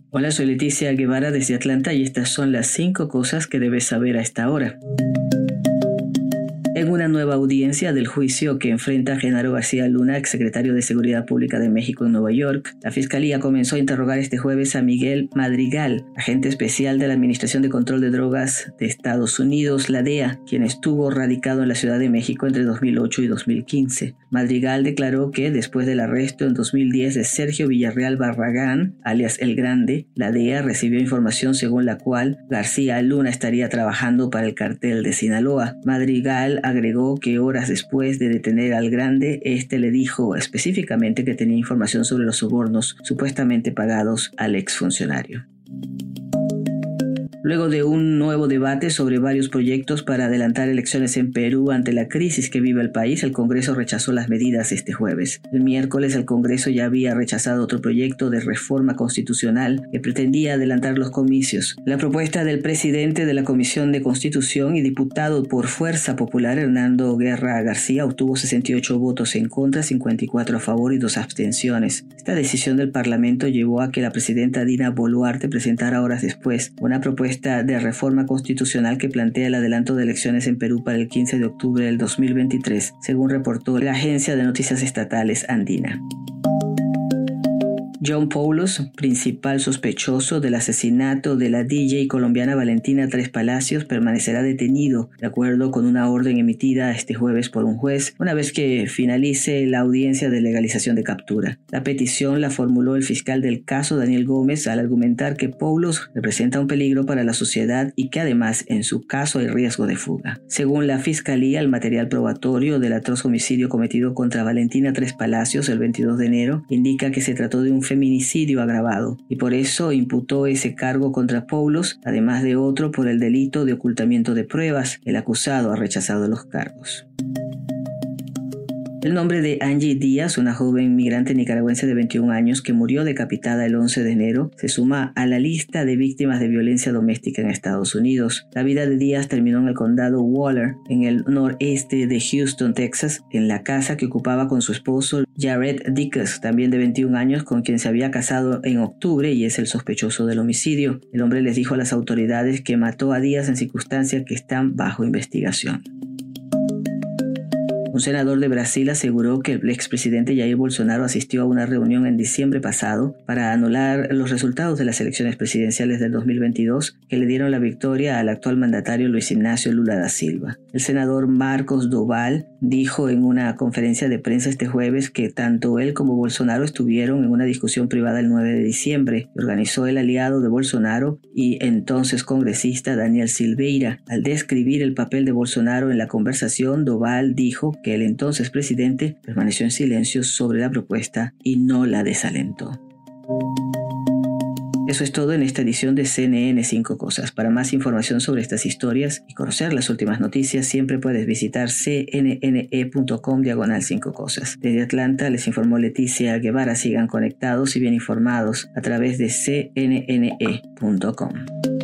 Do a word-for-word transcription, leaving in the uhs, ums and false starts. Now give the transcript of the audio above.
Hola, soy Leticia Guevara desde Atlanta y estas son las cinco cosas que debes saber a esta hora. En una nueva audiencia del juicio que enfrenta a Genaro García Luna, exsecretario de Seguridad Pública de México en Nueva York, la Fiscalía comenzó a interrogar este jueves a Miguel Madrigal, agente especial de la Administración de Control de Drogas de Estados Unidos, la D E A, quien estuvo radicado en la Ciudad de México entre dos mil ocho y dos mil quince. Madrigal declaró que después del arresto en dos mil diez de Sergio Villarreal Barragán, alias El Grande, la D E A recibió información según la cual García Luna estaría trabajando para el cartel de Sinaloa. Madrigal agregó que horas después de detener al Grande, este le dijo específicamente que tenía información sobre los sobornos supuestamente pagados al exfuncionario. Luego de un nuevo debate sobre varios proyectos para adelantar elecciones en Perú ante la crisis que vive el país, el Congreso rechazó las medidas este jueves. El miércoles el Congreso ya había rechazado otro proyecto de reforma constitucional que pretendía adelantar los comicios. La propuesta del presidente de la Comisión de Constitución y diputado por Fuerza Popular, Hernando Guerra García, obtuvo sesenta y ocho votos en contra, cincuenta y cuatro a favor y dos abstenciones. Esta decisión del Parlamento llevó a que la presidenta Dina Boluarte presentara horas después una propuesta de reforma constitucional que plantea el adelanto de elecciones en Perú para el quince de octubre del dos mil veintitrés, según reportó la agencia de noticias estatales andina. John Poulos, principal sospechoso del asesinato de la D J colombiana Valentina Tres Palacios, permanecerá detenido, de acuerdo con una orden emitida este jueves por un juez, una vez que finalice la audiencia de legalización de captura. La petición la formuló el fiscal del caso, Daniel Gómez, al argumentar que Poulos representa un peligro para la sociedad y que además en su caso hay riesgo de fuga. Según la fiscalía, el material probatorio del atroz homicidio cometido contra Valentina Tres Palacios el veintidós de enero indica que se trató de un feminicidio agravado y por eso imputó ese cargo contra Poulos, además de otro por el delito de ocultamiento de pruebas. El acusado ha rechazado los cargos. El nombre de Angie Díaz, una joven migrante nicaragüense de veintiún años que murió decapitada el once de enero, se suma a la lista de víctimas de violencia doméstica en Estados Unidos. La vida de Díaz terminó en el condado Waller, en el noreste de Houston, Texas, en la casa que ocupaba con su esposo Jared Dickes, también de veintiún años, con quien se había casado en octubre y es el sospechoso del homicidio. El hombre les dijo a las autoridades que mató a Díaz en circunstancias que están bajo investigación. Un senador de Brasil aseguró que el expresidente Jair Bolsonaro asistió a una reunión en diciembre pasado para anular los resultados de las elecciones presidenciales del dos mil veintidós que le dieron la victoria al actual mandatario Luis Ignacio Lula da Silva. El senador Marcos Doval dijo en una conferencia de prensa este jueves que tanto él como Bolsonaro estuvieron en una discusión privada el nueve de diciembre que organizó el aliado de Bolsonaro y entonces congresista Daniel Silveira. Al describir el papel de Bolsonaro en la conversación, Doval dijo que el entonces presidente permaneció en silencio sobre la propuesta y no la desalentó. Eso es todo en esta edición de C N N cinco Cosas. Para más información sobre estas historias y conocer las últimas noticias, siempre puedes visitar cnne.com diagonal cinco Cosas. Desde Atlanta les informó Leticia Guevara. Sigan conectados y bien informados a través de c n n e punto com.